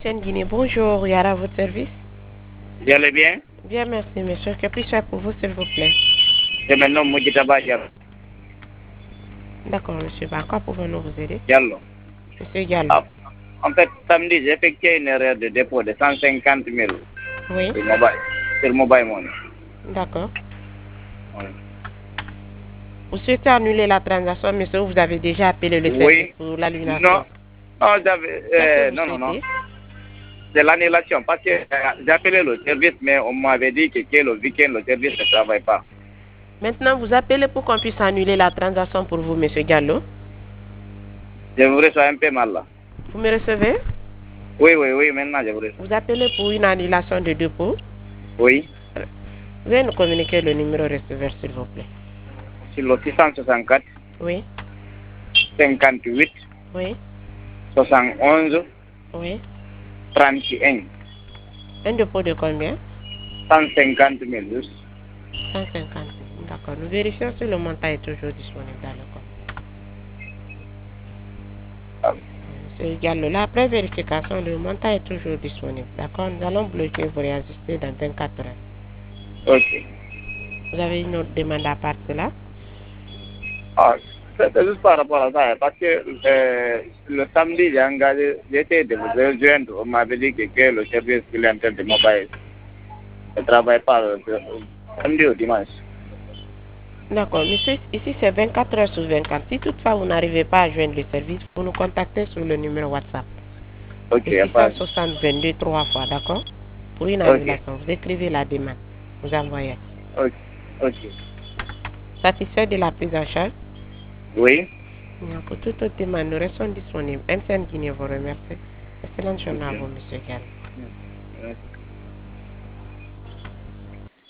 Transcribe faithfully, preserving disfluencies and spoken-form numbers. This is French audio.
Guinée, bonjour, Yara, à votre service. Vous allez bien? Bien, merci, monsieur. Que puis-je faire pour vous, s'il vous plaît? Je me nomme Moudjita Diallo. D'accord, monsieur. Bah, quoi pouvons-nous vous aider? Diallo. Monsieur Diallo. Ah, en fait, samedi, j'ai effectué une erreur de dépôt de cent cinquante mille Oui. sur mobile, sur mobile money. D'accord. Oui. Vous souhaitez annuler la transaction, monsieur, ou vous avez déjà appelé le service Oui. pour l'annulation? Non, non, j'avais, euh, non, non, non. C'est l'annulation parce que euh, j'ai appelé le service, mais on m'avait dit que, que le week-end, le service ne travaille pas. Maintenant, vous appelez pour qu'on puisse annuler la transaction pour vous, monsieur Diallo. Je vous reçois un peu mal là. Vous me recevez? Oui, oui, oui, maintenant je vous reçois. Vous appelez pour une annulation de dépôt? Oui. Veuillez nous communiquer le numéro receveur, s'il vous plaît. Sur le six cent soixante-quatre. Oui. cinquante-huit. Oui. soixante et onze. Oui. trente et un. Un dépôt de combien? cent cinquante mille juste. cent cinquante mille. D'accord. Nous vérifions si le montant est toujours disponible dans le compte. Ah. Monsieur Diallo, là, après vérification, le montant est toujours disponible. D'accord. Nous allons bloquer vous réajuster dans vingt-quatre heures. Ok. Vous avez une autre demande à part de là? Ah, c'est juste par rapport à ça, parce que euh, le samedi, j'ai engagé, j'ai essayé de vous rejoindre, on m'avait dit que, que le service clientèle de mobile ne travaille pas le, le samedi au dimanche. D'accord, monsieur, ici c'est vingt-quatre heures sur vingt-quatre. Si toutefois vous n'arrivez pas à joindre le service, vous nous contactez sur le numéro WhatsApp. Ok, Le six cent soixante vingt-deux trois fois, d'accord? Pour une annulation, okay. Vous écrivez la demande, vous envoyez. Ok, ok. Satisfait de la prise en charge? Oui. Pour toute autre demande, nous restons disponibles. M C N Guinée vous remercie. Excellente journée Okay. à vous, monsieur Gall. Yes.